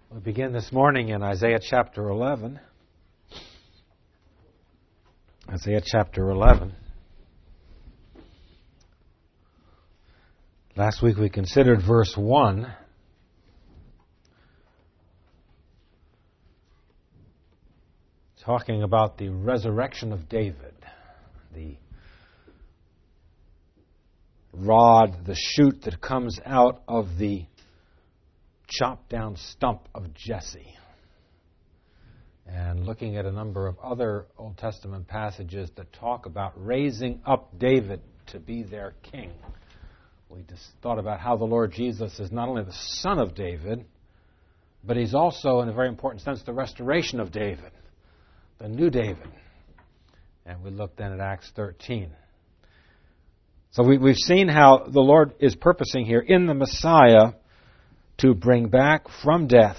We begin this morning in Isaiah chapter 11. Isaiah chapter 11. Last week we considered verse 1. Talking about the resurrection of David. The rod, the shoot that comes out of the chopped down stump of Jesse. And looking at a number of other Old Testament passages that talk about raising up David to be their king. We just thought about how the Lord Jesus is not only the son of David, but he's also, in a very important sense, the restoration of David, the new David. And we looked then at Acts 13. So we've seen how the Lord is purposing here in the Messiah to bring back from death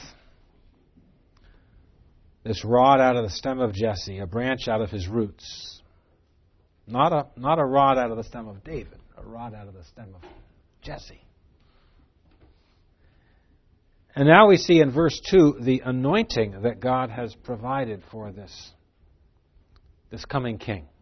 this rod out of the stem of Jesse, a branch out of his roots. Not a rod out of the stem of David, a rod out of the stem of Jesse. And now we see in verse 2 the anointing that God has provided for this coming king.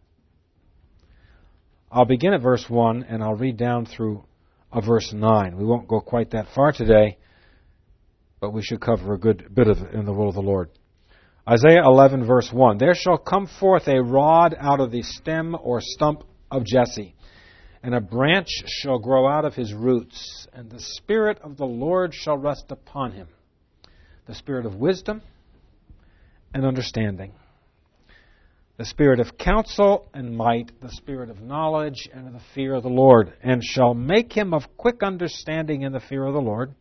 I'll begin at verse 1 and I'll read down through verse 9. We won't go quite that far today, but we should cover a good bit of it in the will of the Lord. Isaiah 11, verse 1. There shall come forth a rod out of the stem or stump of Jesse, and a branch shall grow out of his roots, and the Spirit of the Lord shall rest upon him, the Spirit of wisdom and understanding, the Spirit of counsel and might, the Spirit of knowledge and of the fear of the Lord, and shall make him of quick understanding in the fear of the Lord.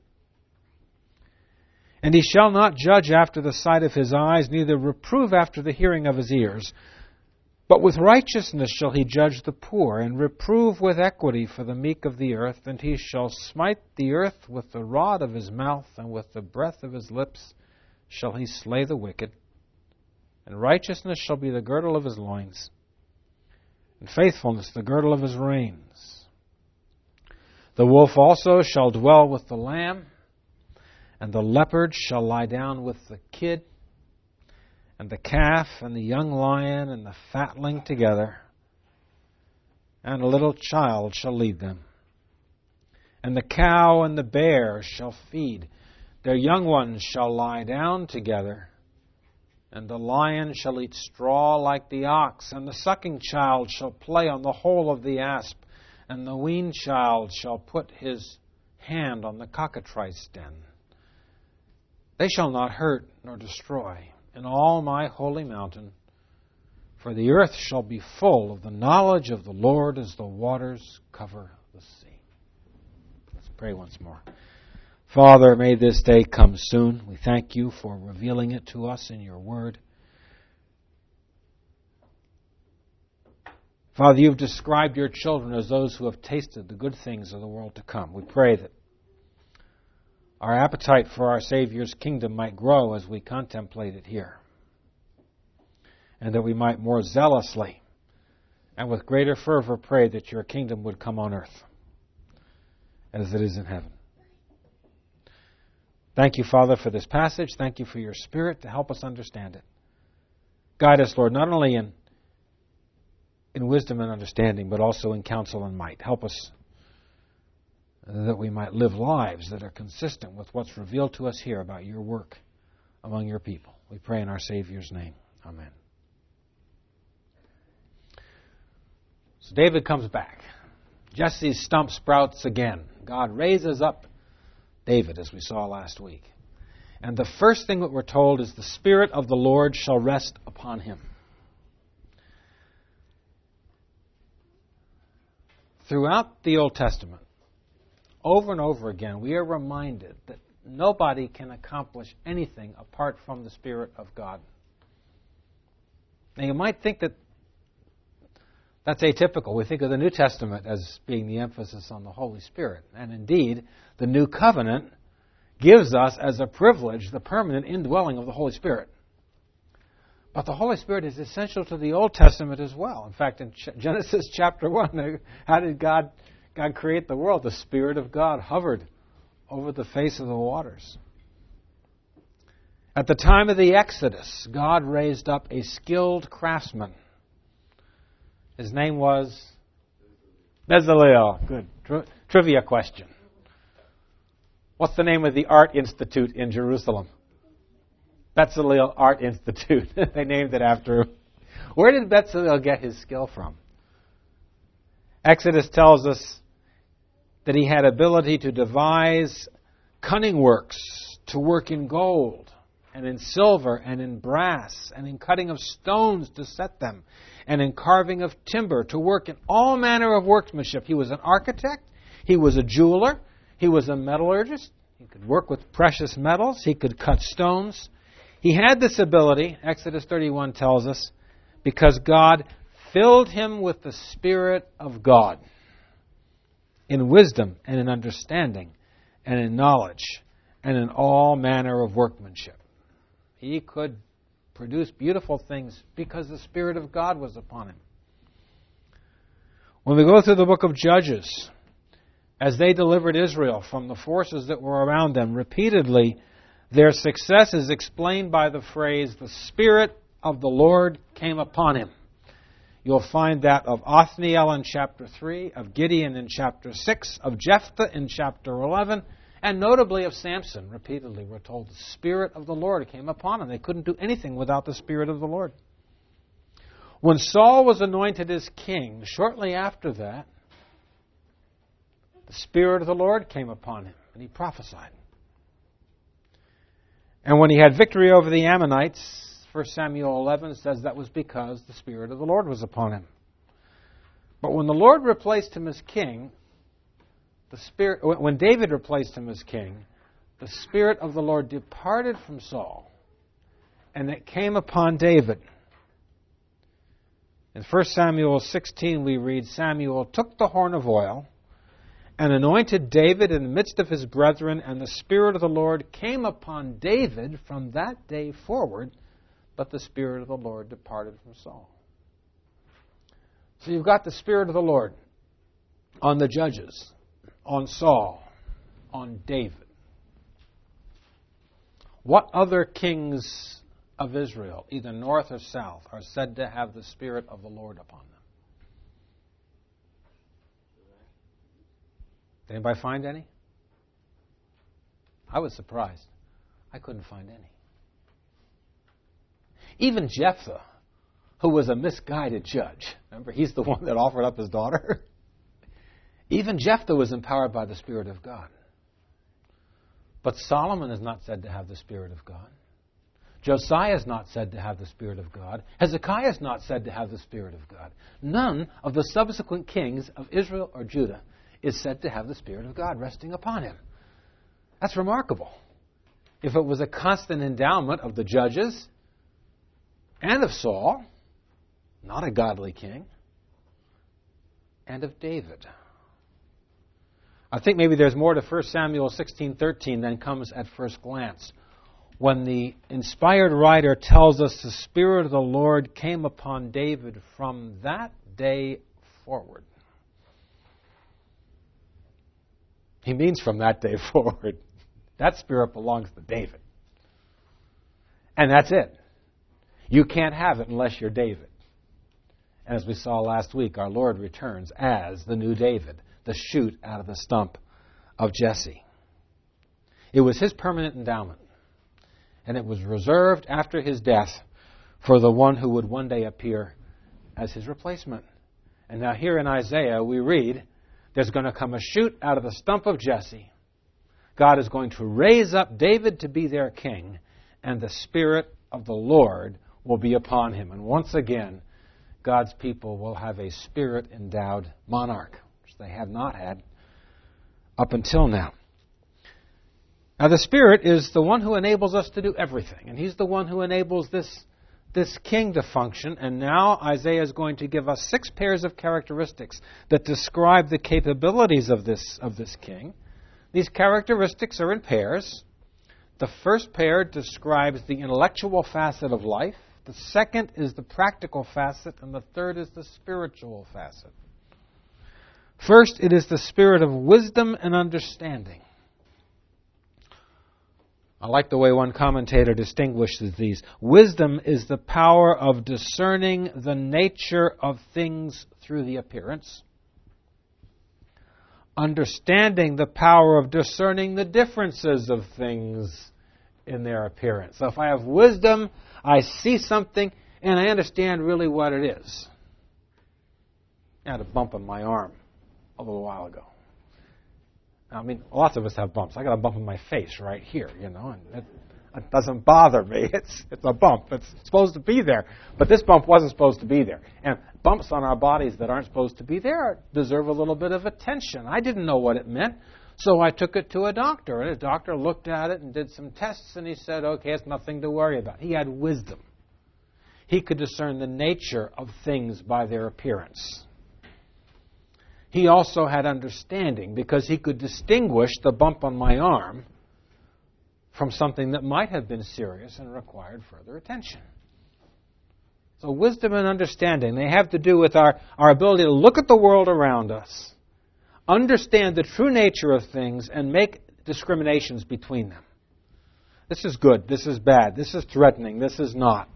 And he shall not judge after the sight of his eyes, neither reprove after the hearing of his ears. But with righteousness shall he judge the poor, and reprove with equity for the meek of the earth. And he shall smite the earth with the rod of his mouth, and with the breath of his lips shall he slay the wicked. And righteousness shall be the girdle of his loins, and faithfulness the girdle of his reins. The wolf also shall dwell with the lamb, and the leopard shall lie down with the kid, and the calf and the young lion and the fatling together, and a little child shall lead them. And the cow and the bear shall feed, their young ones shall lie down together, and the lion shall eat straw like the ox, and the sucking child shall play on the hole of the asp, and the weaned child shall put his hand on the cockatrice den. They shall not hurt nor destroy in all my holy mountain, for the earth shall be full of the knowledge of the Lord as the waters cover the sea. Let's pray once more. Father, may this day come soon. We thank you for revealing it to us in your word. Father, you've described your children as those who have tasted the good things of the world to come. We pray that our appetite for our Savior's kingdom might grow as we contemplate it here, and that we might more zealously and with greater fervor pray that your kingdom would come on earth as it is in heaven. Thank you, Father, for this passage. Thank you for your Spirit to help us understand it. Guide us, Lord, not only in wisdom and understanding, but also in counsel and might. Help us that we might live lives that are consistent with what's revealed to us here about your work among your people. We pray in our Savior's name. Amen. So David comes back. Jesse's stump sprouts again. God raises up David, as we saw last week. And the first thing that we're told is the Spirit of the Lord shall rest upon him. Throughout the Old Testament, over and over again, we are reminded that nobody can accomplish anything apart from the Spirit of God. Now, you might think that that's atypical. We think of the New Testament as being the emphasis on the Holy Spirit. And indeed, the New Covenant gives us as a privilege the permanent indwelling of the Holy Spirit. But the Holy Spirit is essential to the Old Testament as well. In fact, in Genesis chapter 1, how did God create the world? The Spirit of God hovered over the face of the waters. At the time of the Exodus, God raised up a skilled craftsman. His name was Bezalel. Good. Trivia question. What's the name of the art institute in Jerusalem? Bezalel Art Institute. They named it after him. Where did Bezalel get his skill from? Exodus tells us that he had ability to devise cunning works, to work in gold and in silver and in brass and in cutting of stones to set them and in carving of timber, to work in all manner of workmanship. He was an architect. He was a jeweler. He was a metallurgist. He could work with precious metals. He could cut stones. He had this ability, Exodus 31 tells us, because God filled him with the Spirit of God in wisdom and in understanding and in knowledge and in all manner of workmanship. He could produce beautiful things because the Spirit of God was upon him. When we go through the book of Judges, as they delivered Israel from the forces that were around them, repeatedly their success is explained by the phrase, the Spirit of the Lord came upon him. You'll find that of Othniel in chapter 3, of Gideon in chapter 6, of Jephthah in chapter 11, and notably of Samson. Repeatedly we're told the Spirit of the Lord came upon him. They couldn't do anything without the Spirit of the Lord. When Saul was anointed as king, shortly after that, the Spirit of the Lord came upon him, and he prophesied. And when he had victory over the Ammonites, 1 Samuel 11 says that was because the Spirit of the Lord was upon him. But when the Lord replaced him as king, when David replaced him as king, the Spirit of the Lord departed from Saul, and it came upon David. In 1 Samuel 16 we read, Samuel took the horn of oil and anointed David in the midst of his brethren, and the Spirit of the Lord came upon David from that day forward, but the Spirit of the Lord departed from Saul. So you've got the Spirit of the Lord on the judges, on Saul, on David. What other kings of Israel, either north or south, are said to have the Spirit of the Lord upon them? Did anybody find any? I was surprised. I couldn't find any. Even Jephthah, who was a misguided judge, remember, he's the one that offered up his daughter. Even Jephthah was empowered by the Spirit of God. But Solomon is not said to have the Spirit of God. Josiah is not said to have the Spirit of God. Hezekiah is not said to have the Spirit of God. None of the subsequent kings of Israel or Judah is said to have the Spirit of God resting upon him. That's remarkable. If it was a constant endowment of the judges and of Saul, not a godly king, and of David. I think maybe there's more to 1 Samuel 16:13 than comes at first glance. When the inspired writer tells us the Spirit of the Lord came upon David from that day forward. He means from that day forward. That Spirit belongs to David. And that's it. You can't have it unless you're David. And as we saw last week, our Lord returns as the new David, the shoot out of the stump of Jesse. It was his permanent endowment. And it was reserved after his death for the one who would one day appear as his replacement. And now here in Isaiah we read, there's going to come a shoot out of the stump of Jesse. God is going to raise up David to be their king, and the Spirit of the Lord will be upon him. And once again, God's people will have a Spirit-endowed monarch, which they have not had up until now. Now, the Spirit is the one who enables us to do everything, and He's the one who enables this king to function. And now Isaiah is going to give us 6 pairs of characteristics that describe the capabilities of this king. These characteristics are in pairs. The first pair describes the intellectual facet of life. The second is the practical facet, and the third is the spiritual facet. First, it is the spirit of wisdom and understanding. I like the way one commentator distinguishes these. Wisdom is the power of discerning the nature of things through the appearance. Understanding, the power of discerning the differences of things in their appearance. So if I have wisdom, I see something, and I understand really what it is. I had a bump on my arm a little while ago. I mean, lots of us have bumps. I got a bump on my face right here, and it doesn't bother me. It's a bump. It's supposed to be there. But this bump wasn't supposed to be there. And bumps on our bodies that aren't supposed to be there deserve a little bit of attention. I didn't know what it meant, so I took it to a doctor. And the doctor looked at it and did some tests, and he said, okay, it's nothing to worry about. He had wisdom. He could discern the nature of things by their appearance. He also had understanding because he could distinguish the bump on my arm from something that might have been serious and required further attention. So wisdom and understanding, they have to do with our ability to look at the world around us, understand the true nature of things, and make discriminations between them. This is good, this is bad, this is threatening, this is not.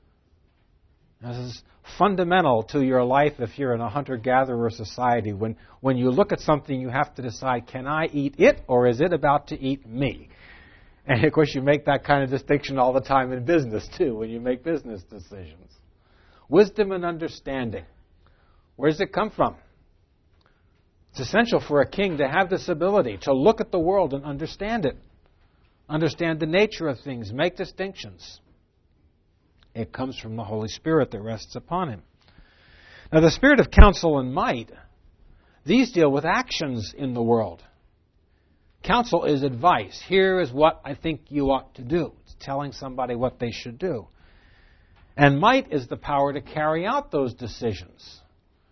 This is fundamental to your life if you're in a hunter-gatherer society. When you look at something, you have to decide, can I eat it or is it about to eat me? And of course, you make that kind of distinction all the time in business, too, when you make business decisions. Wisdom and understanding. Where does it come from? It's essential for a king to have this ability to look at the world and understand it. Understand the nature of things, make distinctions. It comes from the Holy Spirit that rests upon him. Now, the spirit of counsel and might, these deal with actions in the world. Counsel is advice. Here is what I think you ought to do. It's telling somebody what they should do. And might is the power to carry out those decisions.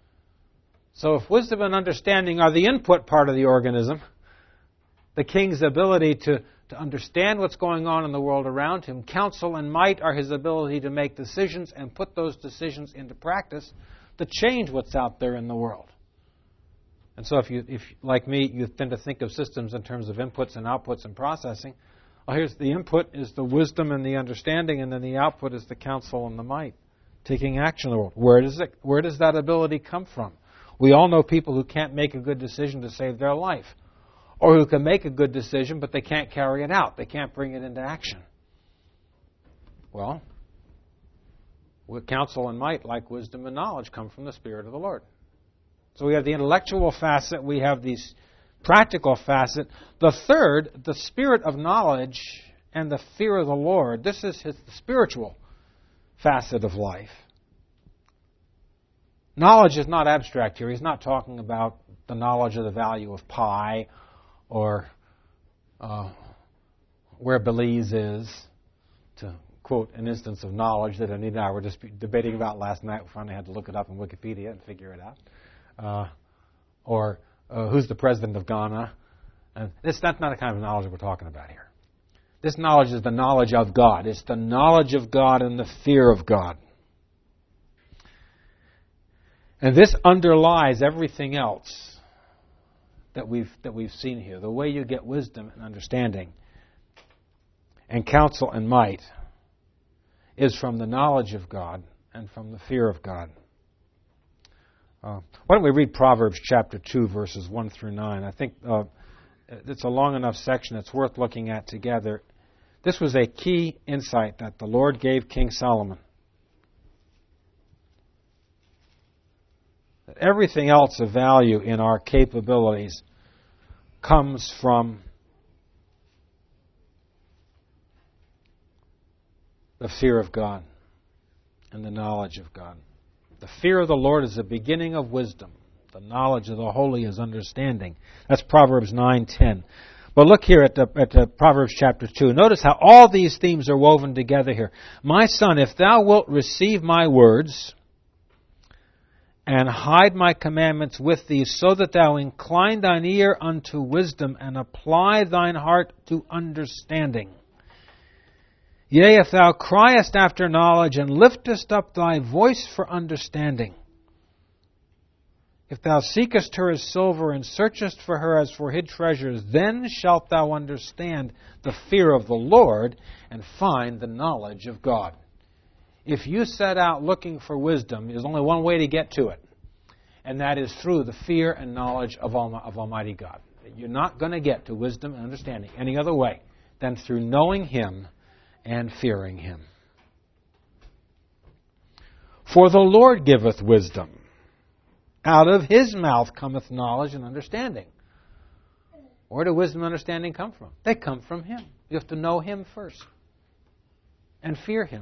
So if wisdom and understanding are the input part of the organism, the king's ability to understand what's going on in the world around him, counsel and might are his ability to make decisions and put those decisions into practice to change what's out there in the world. And so if like me, you tend to think of systems in terms of inputs and outputs and processing, well, here's the input is the wisdom and the understanding, and then the output is the counsel and the might, taking action in the world. Where does that ability come from? We all know people who can't make a good decision to save their life, or who can make a good decision, but they can't carry it out. They can't bring it into action. Well, counsel and might, like wisdom and knowledge, come from the Spirit of the Lord. So we have the intellectual facet, we have the practical facet. The third, the spirit of knowledge and the fear of the Lord, this is the spiritual facet of life. Knowledge is not abstract here. He's not talking about the knowledge of the value of pi or where Belize is, to quote an instance of knowledge that Anita and I were just debating about last night. We finally had to look it up in Wikipedia and figure it out. Or who's the president of Ghana. And that's not the kind of knowledge we're talking about here. This knowledge is the knowledge of God. It's the knowledge of God and the fear of God. And this underlies everything else that we've seen here. The way you get wisdom and understanding and counsel and might is from the knowledge of God and from the fear of God. Why don't we read Proverbs chapter 2, verses 1 through 9. I think it's a long enough section it's worth looking at together. This was a key insight that the Lord gave King Solomon. That everything else of value in our capabilities comes from the fear of God and the knowledge of God. The fear of the Lord is the beginning of wisdom. The knowledge of the holy is understanding. That's Proverbs 9:10. But look here at Proverbs chapter 2. Notice how all these themes are woven together here. My son, if thou wilt receive my words and hide my commandments with thee, so that thou incline thine ear unto wisdom and apply thine heart to understanding. Yea, if thou criest after knowledge and liftest up thy voice for understanding. If thou seekest her as silver and searchest for her as for hid treasures, then shalt thou understand the fear of the Lord and find the knowledge of God. If you set out looking for wisdom, there's only one way to get to it, and that is through the fear and knowledge of Almighty God. You're not going to get to wisdom and understanding any other way than through knowing Him and fearing Him. For the Lord giveth wisdom. Out of His mouth cometh knowledge and understanding. Where do wisdom and understanding come from? They come from Him. You have to know Him first and fear Him.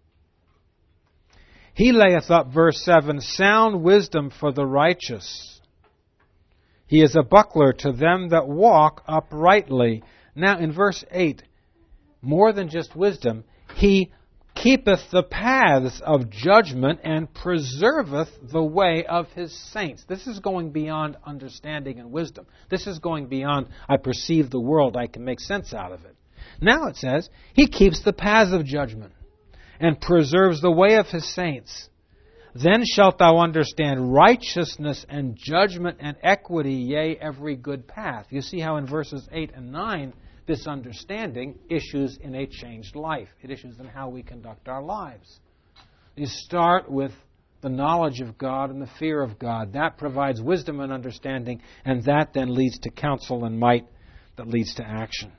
He layeth up, verse 7, sound wisdom for the righteous. He is a buckler to them that walk uprightly. Now in verse 8, more than just wisdom, He keepeth the paths of judgment and preserveth the way of His saints. This is going beyond understanding and wisdom. This is going beyond, I perceive the world, I can make sense out of it. Now it says, He keeps the paths of judgment and preserves the way of His saints. Then shalt thou understand righteousness and judgment and equity, yea, every good path. You see how in verses 8 and 9, this understanding issues in a changed life. It issues in how we conduct our lives. You start with the knowledge of God and the fear of God. That provides wisdom and understanding, and that then leads to counsel and might that leads to action.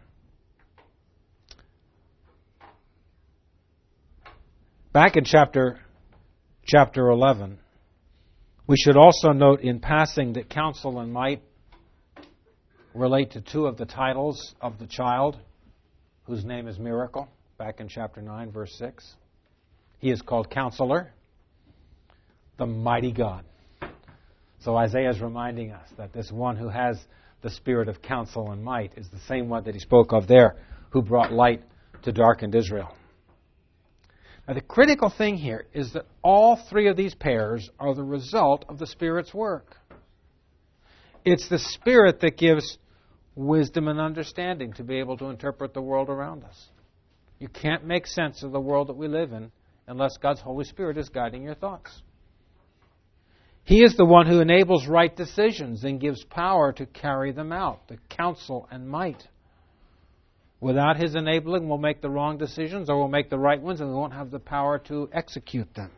Back in chapter 11, we should also note in passing that counsel and might relate to two of the titles of the child, whose name is Miracle, back in chapter 9, verse 6. He is called Counselor, the Mighty God. So Isaiah is reminding us that this one who has the spirit of counsel and might is the same one that he spoke of there, who brought light to darkened Israel. Now, the critical thing here is that all three of these pairs are the result of the Spirit's work. It's the Spirit that gives wisdom and understanding to be able to interpret the world around us. You can't make sense of the world that we live in unless God's Holy Spirit is guiding your thoughts. He is the one who enables right decisions and gives power to carry them out, the counsel and might. Without His enabling, we'll make the wrong decisions, or we'll make the right ones, and we won't have the power to execute them.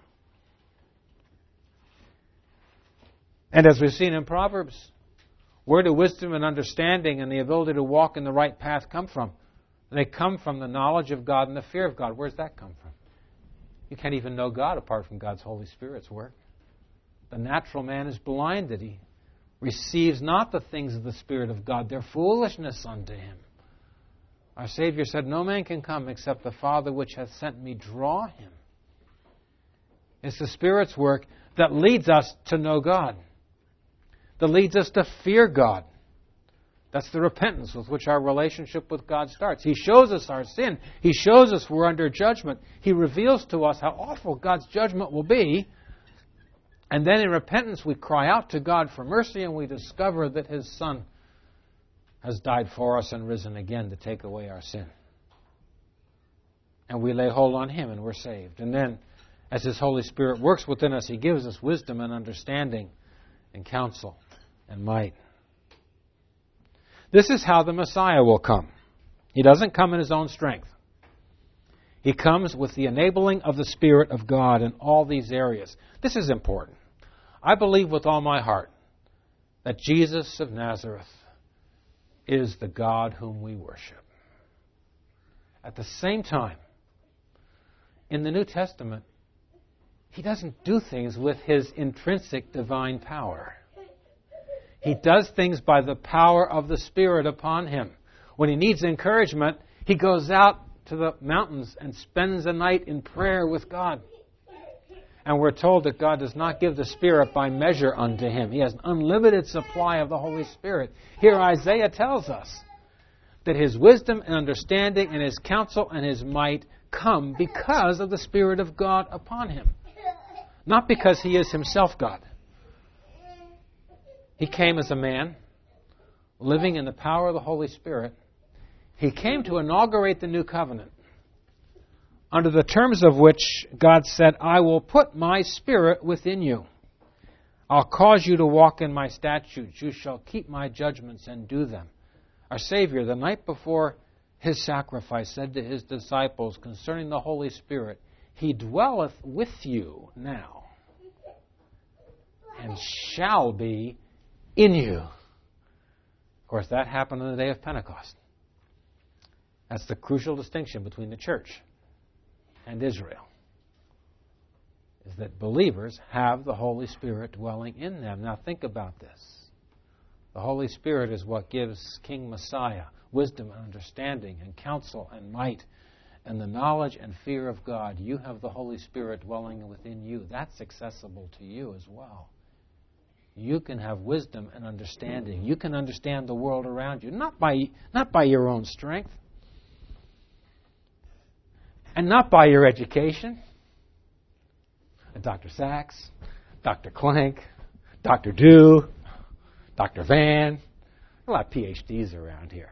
And as we've seen in Proverbs, where do wisdom and understanding and the ability to walk in the right path come from? They come from the knowledge of God and the fear of God. Where does that come from? You can't even know God apart from God's Holy Spirit's work. The natural man is blinded. He receives not the things of the Spirit of God. They're foolishness unto him. Our Savior said, no man can come except the Father which hath sent me draw him. It's the Spirit's work that leads us to know God, that leads us to fear God. That's the repentance with which our relationship with God starts. He shows us our sin. He shows us we're under judgment. He reveals to us how awful God's judgment will be. And then in repentance we cry out to God for mercy, and we discover that His Son has died for us and risen again to take away our sin. And we lay hold on Him and we're saved. And then, as His Holy Spirit works within us, He gives us wisdom and understanding and counsel and might. This is how the Messiah will come. He doesn't come in His own strength. He comes with the enabling of the Spirit of God in all these areas. This is important. I believe with all my heart that Jesus of Nazareth is the God whom we worship. At the same time, in the New Testament, He doesn't do things with His intrinsic divine power. He does things by the power of the Spirit upon Him. When He needs encouragement, He goes out to the mountains and spends a night in prayer with God. And we're told that God does not give the Spirit by measure unto Him. He has an unlimited supply of the Holy Spirit. Here Isaiah tells us that His wisdom and understanding and His counsel and His might come because of the Spirit of God upon Him. Not because He is Himself God. He came as a man, living in the power of the Holy Spirit. He came to inaugurate the new covenant, under the terms of which God said, I will put my Spirit within you. I'll cause you to walk in my statutes. You shall keep my judgments and do them. Our Savior, the night before his sacrifice, said to his disciples concerning the Holy Spirit, He dwelleth with you now and shall be in you. Of course, that happened on the day of Pentecost. That's the crucial distinction between the church and Israel, is that believers have the Holy Spirit dwelling in them. Now think about this. The Holy Spirit is what gives King Messiah wisdom and understanding and counsel and might and the knowledge and fear of God. You have the Holy Spirit dwelling within you. That's accessible to you as well. You can have wisdom and understanding. You can understand the world around you, not by your own strength, and not by your education. Dr. Sachs, Dr. Clank, Dr. Dew, Dr. Van, a lot of PhDs around here.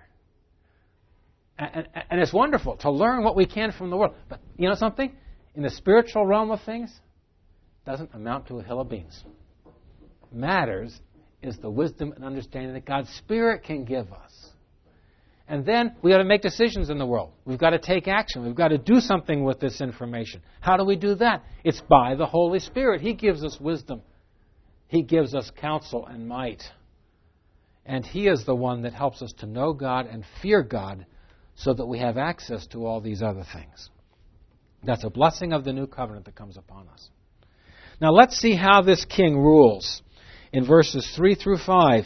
And it's wonderful to learn what we can from the world. But you know something? In the spiritual realm of things, it doesn't amount to a hill of beans. What matters is the wisdom and understanding that God's Spirit can give us. And then we got to make decisions in the world. We've got to take action. We've got to do something with this information. How do we do that? It's by the Holy Spirit. He gives us wisdom. He gives us counsel and might. And He is the one that helps us to know God and fear God so that we have access to all these other things. That's a blessing of the new covenant that comes upon us. Now let's see how this king rules in verses 3 through 5.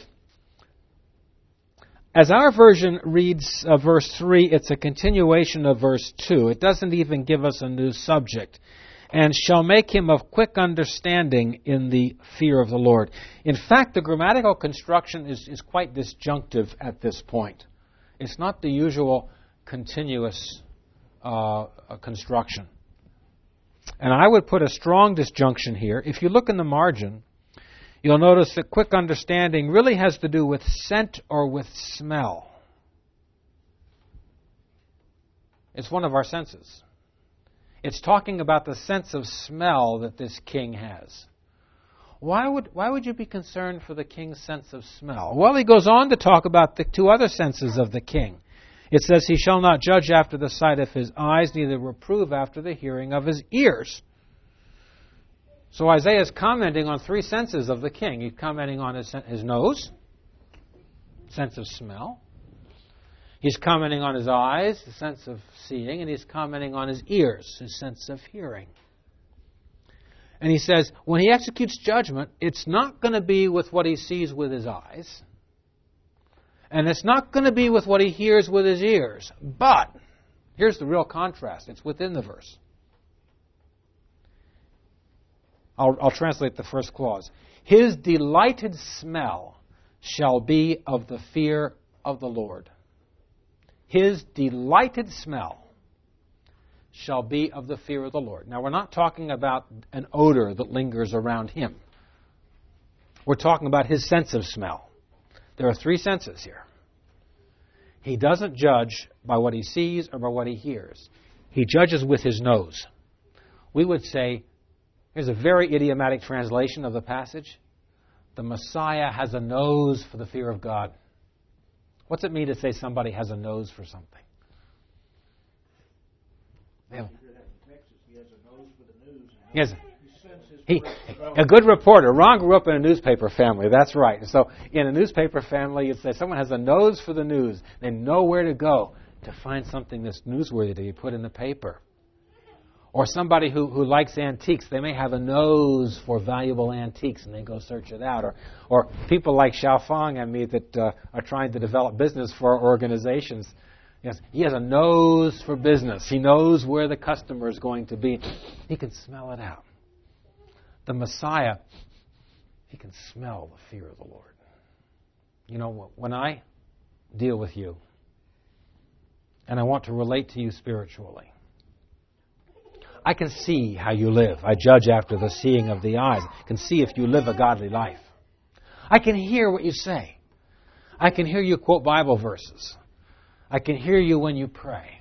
As our version reads verse 3, it's a continuation of verse 2. It doesn't even give us a new subject. And shall make him of quick understanding in the fear of the Lord. In fact, the grammatical construction is quite disjunctive at this point. It's not the usual continuous construction. And I would put a strong disjunction here. If you look in the margin, you'll notice that quick understanding really has to do with scent or with smell. It's one of our senses. It's talking about the sense of smell that this king has. Why would you be concerned for the king's sense of smell? Well, he goes on to talk about the two other senses of the king. It says, He shall not judge after the sight of his eyes, neither reprove after the hearing of his ears. So Isaiah is commenting on three senses of the king. He's commenting on his nose, sense of smell. He's commenting on his eyes, the sense of seeing, and he's commenting on his ears, his sense of hearing. And he says, when he executes judgment, it's not going to be with what he sees with his eyes, and it's not going to be with what he hears with his ears. But, here's the real contrast. It's within the verse. I'll translate the first clause. His delighted smell shall be of the fear of the Lord. His delighted smell shall be of the fear of the Lord. Now, we're not talking about an odor that lingers around him. We're talking about his sense of smell. There are three senses here. He doesn't judge by what he sees or by what he hears. He judges with his nose. We would say, here's a very idiomatic translation of the passage. The Messiah has a nose for the fear of God. What's it mean to say somebody has a nose for something? Yes. A good reporter. Ron grew up in a newspaper family. That's right. So in a newspaper family, you'd say someone has a nose for the news. They know where to go to find something that's newsworthy to be put in the paper. Or somebody who likes antiques, they may have a nose for valuable antiques and they go search it out. Or people like Xiaofang and me that are trying to develop business for organizations. Yes, he has a nose for business. He knows where the customer is going to be. He can smell it out. The Messiah, he can smell the fear of the Lord. You know, when I deal with you and I want to relate to you spiritually, I can see how you live. I judge after the seeing of the eyes. I can see if you live a godly life. I can hear what you say. I can hear you quote Bible verses. I can hear you when you pray.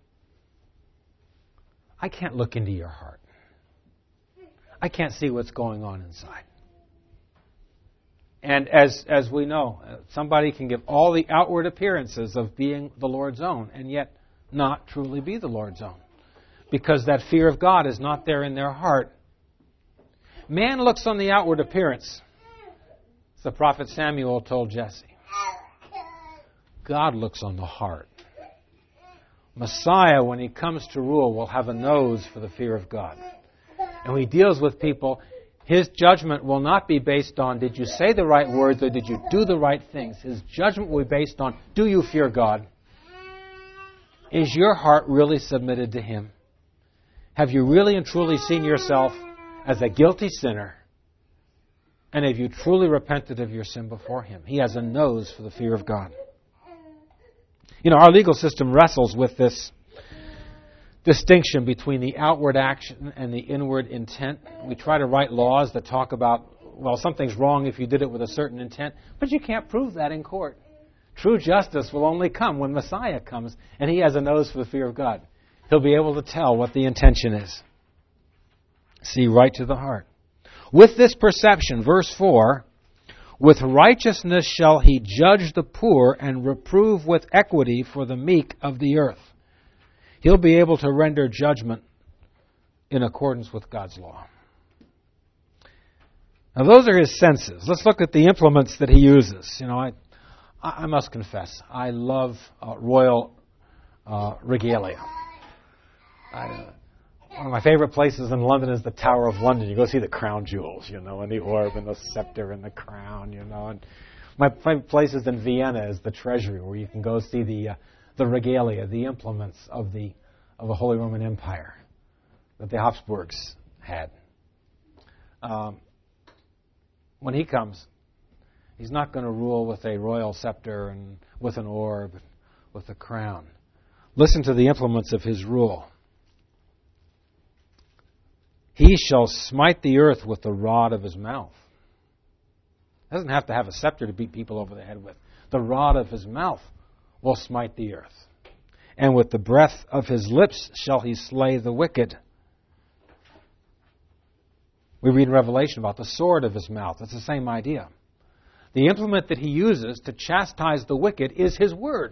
I can't look into your heart. I can't see what's going on inside. And as we know, somebody can give all the outward appearances of being the Lord's own and yet not truly be the Lord's own, because that fear of God is not there in their heart. Man looks on the outward appearance, as the prophet Samuel told Jesse. God looks on the heart. Messiah, when he comes to rule, will have a nose for the fear of God. And when he deals with people, his judgment will not be based on, did you say the right words or did you do the right things? His judgment will be based on, do you fear God? Is your heart really submitted to him? Have you really and truly seen yourself as a guilty sinner? And have you truly repented of your sin before him? He has a nose for the fear of God. You know, our legal system wrestles with this distinction between the outward action and the inward intent. We try to write laws that talk about, well, something's wrong if you did it with a certain intent, but you can't prove that in court. True justice will only come when Messiah comes, and he has a nose for the fear of God. He'll be able to tell what the intention is. See right to the heart. With this perception, verse 4, with righteousness shall he judge the poor and reprove with equity for the meek of the earth. He'll be able to render judgment in accordance with God's law. Now those are his senses. Let's look at the implements that he uses. You know, I must confess, I love royal regalia. One of my favorite places in London is the Tower of London. You go see the crown jewels, you know, and the orb and the scepter and the crown, you know. And my favorite place is in Vienna is the Treasury, where you can go see the regalia, the implements of the Holy Roman Empire that the Habsburgs had. When he comes, he's not going to rule with a royal scepter and with an orb, with a crown. Listen to the implements of his rule. He shall smite the earth with the rod of his mouth. He doesn't have to have a scepter to beat people over the head with. The rod of his mouth will smite the earth. And with the breath of his lips shall he slay the wicked. We read in Revelation about the sword of his mouth. It's the same idea. The implement that he uses to chastise the wicked is his word.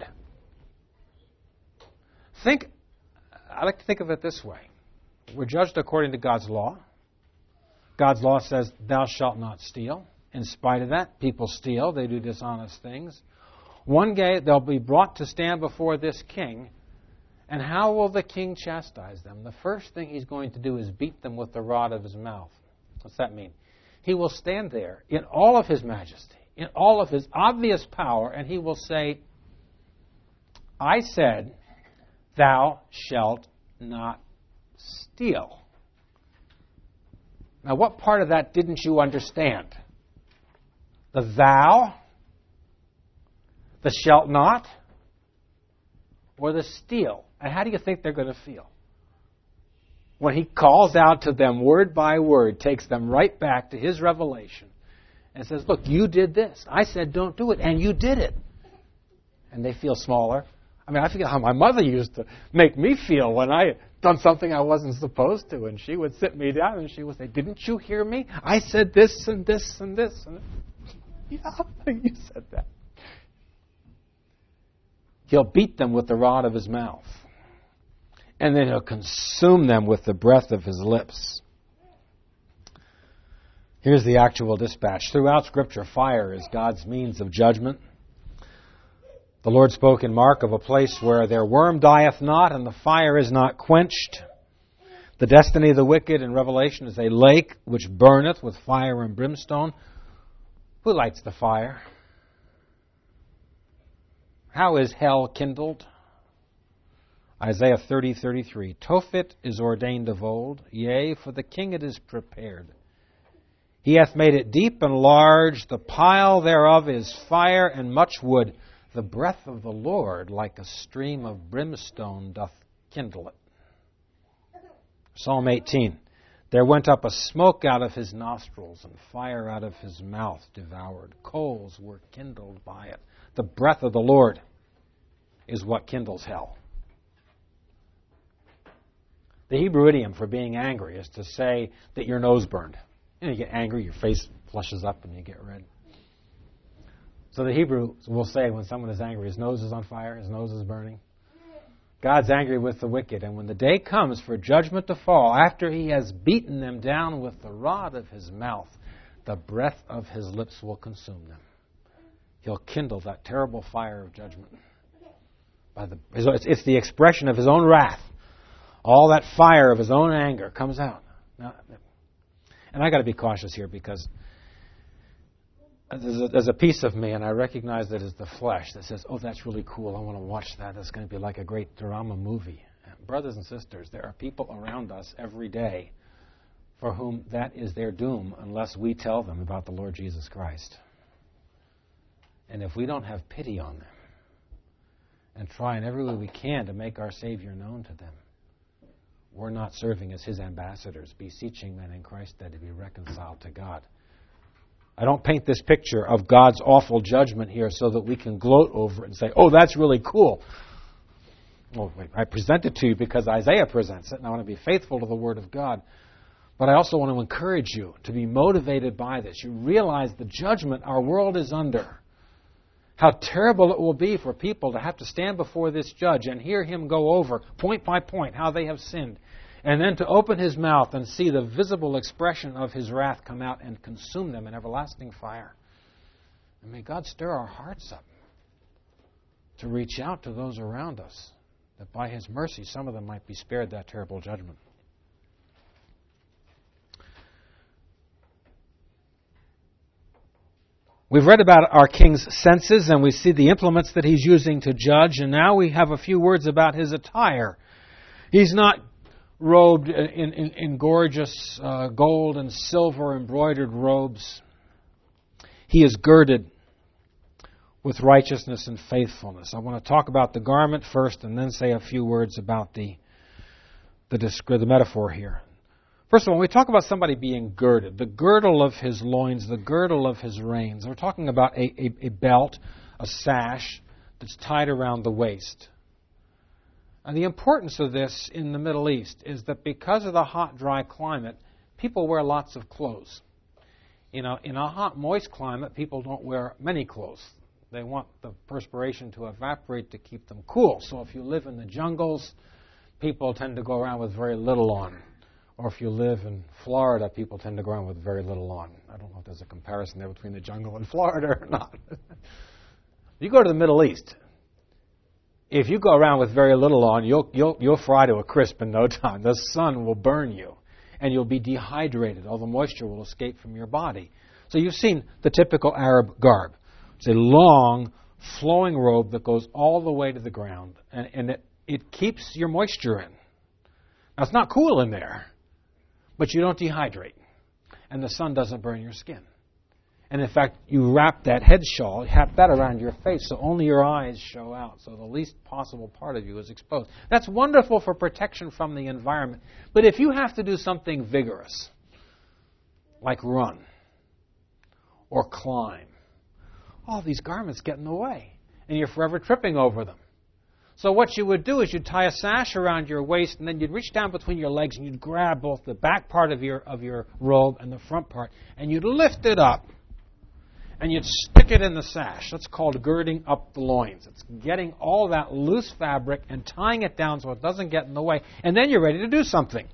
I like to think of it this way. We're judged according to God's law. God's law says, thou shalt not steal. In spite of that, people steal. They do dishonest things. One day, they'll be brought to stand before this king. And how will the king chastise them? The first thing he's going to do is beat them with the rod of his mouth. What's that mean? He will stand there in all of his majesty, in all of his obvious power, and he will say, I said, thou shalt not steal. Now, what part of that didn't you understand? The thou, the shalt not, or the steal? And how do you think they're going to feel? When he calls out to them word by word, takes them right back to his revelation, and says, look, you did this. I said don't do it, and you did it. And they feel smaller. I mean, I forget how my mother used to make me feel when I had done something I wasn't supposed to. And she would sit me down and she would say, didn't you hear me? I said this and this and this. And yeah, you said that. He'll beat them with the rod of his mouth. And then he'll consume them with the breath of his lips. Here's the actual dispatch. Throughout Scripture, fire is God's means of judgment. The Lord spoke in Mark of a place where their worm dieth not and the fire is not quenched. The destiny of the wicked in Revelation is a lake which burneth with fire and brimstone. Who lights the fire? How is hell kindled? Isaiah 30:33. Tophet is ordained of old, yea, for the king it is prepared. He hath made it deep and large, the pile thereof is fire and much wood. The breath of the Lord, like a stream of brimstone, doth kindle it. Psalm 18. There went up a smoke out of his nostrils, and fire out of his mouth devoured. Coals were kindled by it. The breath of the Lord is what kindles hell. The Hebrew idiom for being angry is to say that your nose burned. You get angry, your face flushes up and you get red. So the Hebrews will say when someone is angry, his nose is on fire, his nose is burning. God's angry with the wicked. And when the day comes for judgment to fall, after he has beaten them down with the rod of his mouth, the breath of his lips will consume them. He'll kindle that terrible fire of judgment. It's the expression of his own wrath. All that fire of his own anger comes out. Now, and I got to be cautious here because there's a piece of me, and I recognize that it's the flesh that says, oh, that's really cool. I want to watch that. That's going to be like a great drama movie. Brothers and sisters, there are people around us every day for whom that is their doom unless we tell them about the Lord Jesus Christ. And if we don't have pity on them and try in every way we can to make our Savior known to them, we're not serving as his ambassadors, beseeching men in Christ that to be reconciled to God. I don't paint this picture of God's awful judgment here so that we can gloat over it and say, oh, that's really cool. Well, I present it to you because Isaiah presents it, and I want to be faithful to the Word of God. But I also want to encourage you to be motivated by this. You realize the judgment our world is under. How terrible it will be for people to have to stand before this judge and hear him go over, point by point, how they have sinned. And then to open his mouth and see the visible expression of his wrath come out and consume them in everlasting fire. And may God stir our hearts up to reach out to those around us, that by his mercy some of them might be spared that terrible judgment. We've read about our king's senses, and we see the implements that he's using to judge, and now we have a few words about his attire. He's not robed in gorgeous gold and silver embroidered robes. He is girded with righteousness and faithfulness. I want to talk about the garment first and then say a few words about the metaphor here. First of all, when we talk about somebody being girded, the girdle of his loins, the girdle of his reins, we're talking about a belt, a sash that's tied around the waist. And the importance of this in the Middle East is that because of the hot, dry climate, people wear lots of clothes. In a hot, moist climate, people don't wear many clothes. They want the perspiration to evaporate to keep them cool. So if you live in the jungles, people tend to go around with very little on. Or if you live in Florida, people tend to go around with very little on. I don't know if there's a comparison there between the jungle and Florida or not. You go to the Middle East, if you go around with very little on, you'll fry to a crisp in no time. The sun will burn you, and you'll be dehydrated. All the moisture will escape from your body. So you've seen the typical Arab garb. It's a long, flowing robe that goes all the way to the ground, and it keeps your moisture in. Now, it's not cool in there, but you don't dehydrate, and the sun doesn't burn your skin. And in fact, you wrap that head shawl, wrap that around your face so only your eyes show out, so the least possible part of you is exposed. That's wonderful for protection from the environment. But if you have to do something vigorous, like run or climb, all these garments get in the way, and you're forever tripping over them. So what you would do is you'd tie a sash around your waist, and then you'd reach down between your legs, and you'd grab both the back part of your robe and the front part, and you'd lift it up, and you'd stick it in the sash. That's called girding up the loins. It's getting all that loose fabric and tying it down so it doesn't get in the way, and then you're ready to do something.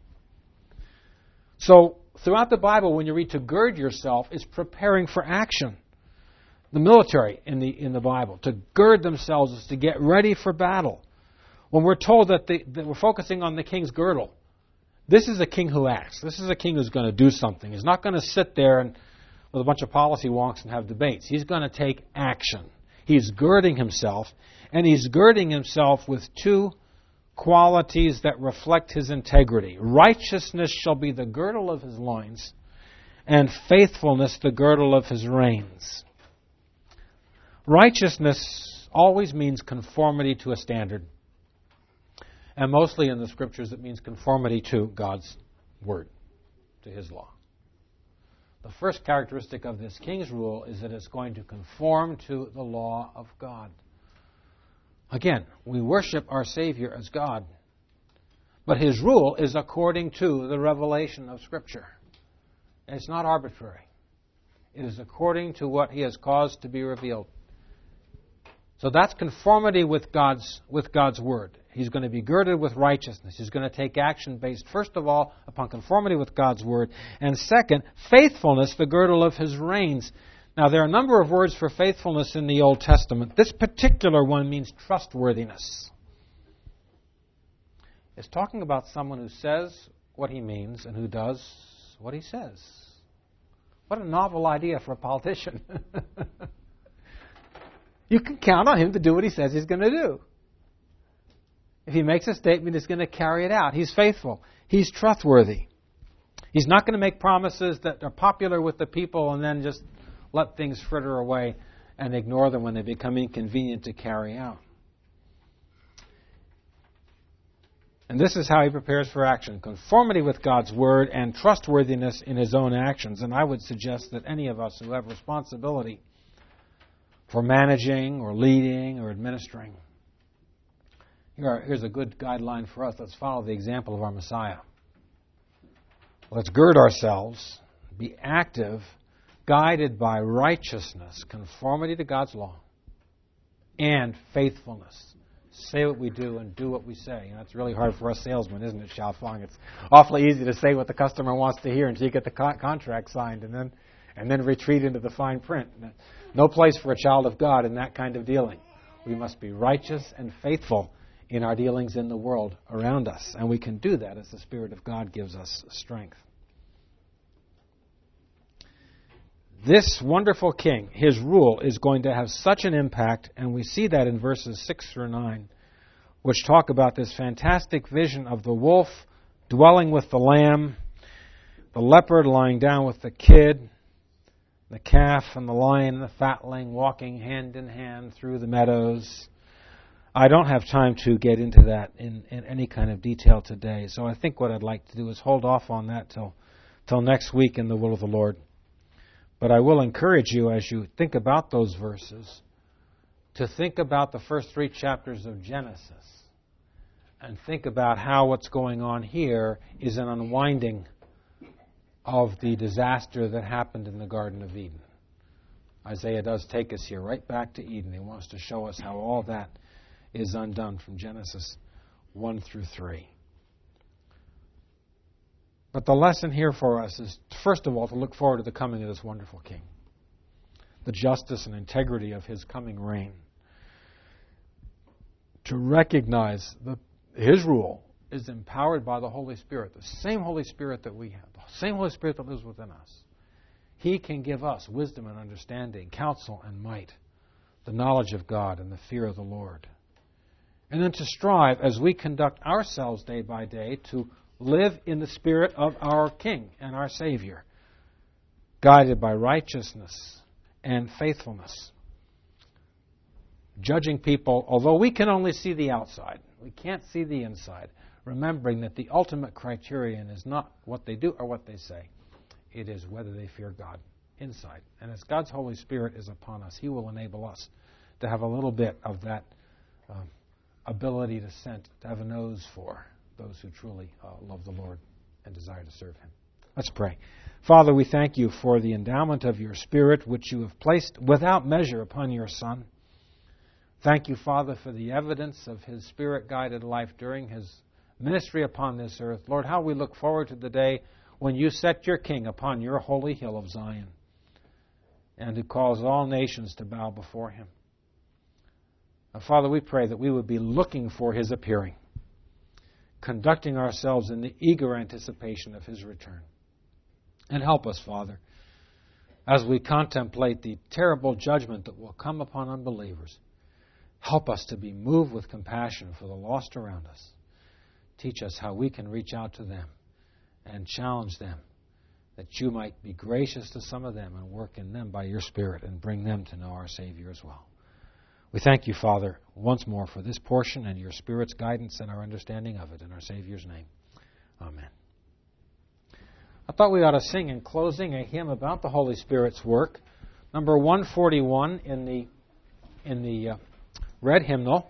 So throughout the Bible, when you read to gird yourself, it's preparing for action. The military in the Bible, to gird themselves is to get ready for battle. When we're told that we're focusing on the king's girdle, this is a king who acts. This is a king who's going to do something. He's not going to sit there and with a bunch of policy wonks and have debates. He's going to take action. He's girding himself, and he's girding himself with two qualities that reflect his integrity. Righteousness shall be the girdle of his loins, and faithfulness the girdle of his reins. Righteousness always means conformity to a standard. And mostly in the Scriptures it means conformity to God's Word, to His law. The first characteristic of this king's rule is that it's going to conform to the law of God. Again, we worship our Savior as God, but His rule is according to the revelation of Scripture. It's not arbitrary. It is according to what He has caused to be revealed. So that's conformity with God's Word. He's going to be girded with righteousness. He's going to take action based, first of all, upon conformity with God's Word. And second, faithfulness, the girdle of His reins. Now, there are a number of words for faithfulness in the Old Testament. This particular one means trustworthiness. It's talking about someone who says what he means and who does what he says. What a novel idea for a politician. You can count on him to do what he says he's going to do. If he makes a statement, he's going to carry it out. He's faithful. He's trustworthy. He's not going to make promises that are popular with the people and then just let things fritter away and ignore them when they become inconvenient to carry out. And this is how he prepares for action. Conformity with God's Word and trustworthiness in his own actions. And I would suggest that any of us who have responsibility for managing or leading or administering, here's a good guideline for us. Let's follow the example of our Messiah. Let's gird ourselves, be active, guided by righteousness, conformity to God's law, and faithfulness. Say what we do and do what we say. You know, it's really hard for us salesmen, isn't it, Xiaofang? It's awfully easy to say what the customer wants to hear until you get the contract signed and then retreat into the fine print. No place for a child of God in that kind of dealing. We must be righteous and faithful in our dealings in the world around us. And we can do that as the Spirit of God gives us strength. This wonderful king, his rule is going to have such an impact, and we see that in verses 6 through 9, which talk about this fantastic vision of the wolf dwelling with the lamb, the leopard lying down with the kid, the calf and the lion and the fatling walking hand in hand through the meadows. I don't have time to get into that in any kind of detail today, so I think what I'd like to do is hold off on that till next week in the will of the Lord. But I will encourage you, as you think about those verses, to think about the first 3 chapters of Genesis and think about how what's going on here is an unwinding of the disaster that happened in the Garden of Eden. Isaiah does take us here right back to Eden. He wants to show us how all that is undone from Genesis 1 through 3. But the lesson here for us is, first of all, to look forward to the coming of this wonderful King, the justice and integrity of his coming reign, to recognize that his rule is empowered by the Holy Spirit, the same Holy Spirit that we have, the same Holy Spirit that lives within us. He can give us wisdom and understanding, counsel and might, the knowledge of God and the fear of the Lord. And then to strive, as we conduct ourselves day by day, to live in the spirit of our King and our Savior, guided by righteousness and faithfulness. Judging people, although we can only see the outside, we can't see the inside, remembering that the ultimate criterion is not what they do or what they say. It is whether they fear God inside. And as God's Holy Spirit is upon us, He will enable us to have a little bit of that ability to scent, to have a nose for those who truly love the Lord and desire to serve Him. Let's pray. Father, we thank You for the endowment of Your Spirit, which You have placed without measure upon Your Son. Thank You, Father, for the evidence of His Spirit-guided life during His ministry upon this earth. Lord, how we look forward to the day when You set Your King upon Your holy hill of Zion and to cause all nations to bow before Him. Now, Father, we pray that we would be looking for His appearing, conducting ourselves in the eager anticipation of His return. And help us, Father, as we contemplate the terrible judgment that will come upon unbelievers. Help us to be moved with compassion for the lost around us. Teach us how we can reach out to them and challenge them, that You might be gracious to some of them and work in them by Your Spirit and bring them to know our Savior as well. We thank You, Father, once more for this portion and Your Spirit's guidance and our understanding of it in our Savior's name. Amen. I thought we ought to sing in closing a hymn about the Holy Spirit's work, number 141 in the red hymnal.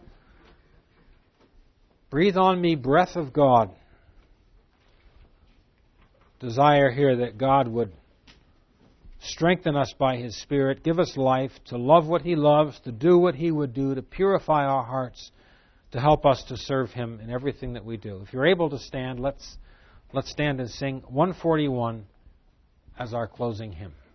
Breathe on me, breath of God. Desire here that God would Strengthen us by His Spirit. Give us life to love what He loves, to do what He would do, to purify our hearts, to help us to serve Him in everything that we do. If you're able to stand, let's stand and sing 141 as our closing hymn.